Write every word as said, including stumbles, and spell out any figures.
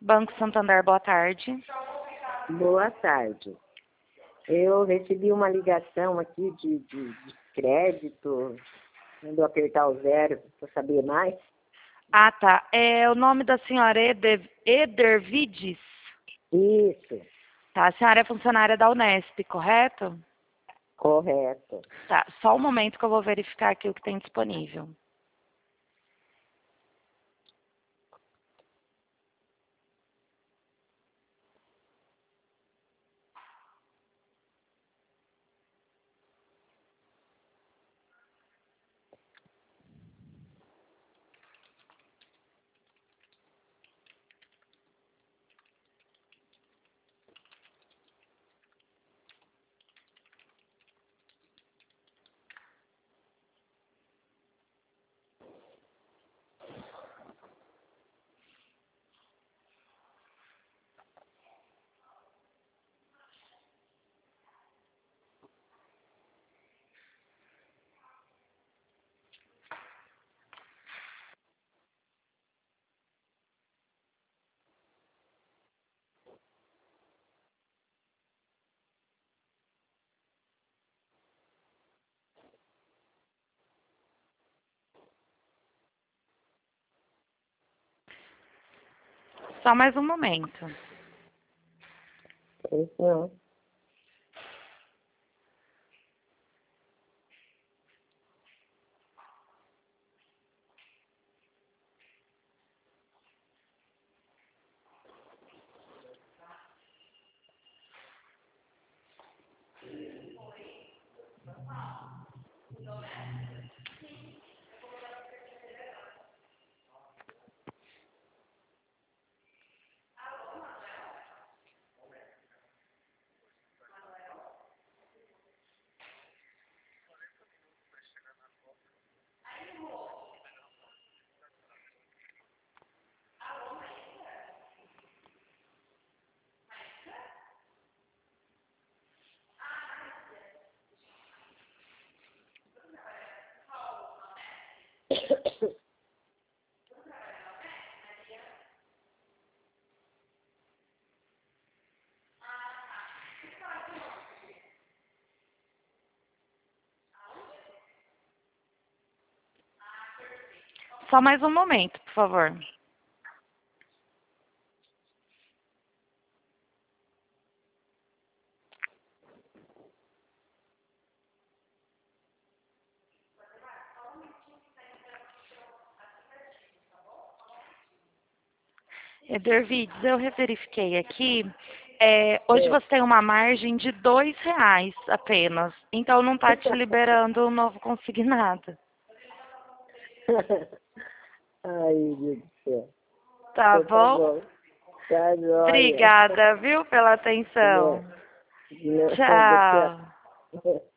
Banco Santander, boa tarde. Boa tarde. Eu recebi uma ligação aqui de, de, de crédito, mandou apertar o zero para saber mais. Ah, tá. É o nome da senhora Eder, Edervides? Isso, Tá, a senhora é funcionária da Unesp, correto? correto. Tá, só um momento que eu vou verificar aqui o que tem disponível. Só mais um momento. Isso não. Só mais um momento, por favor. Edervides, eu reverifiquei aqui. É, hoje É. você tem uma margem de dois reais apenas. Então não está te liberando um novo consignado. Ai, meu Deus do céu. Tá Então, tá bom? bom. Tá jóia. Obrigada, viu, pela atenção. Não, não, Tchau. tchau.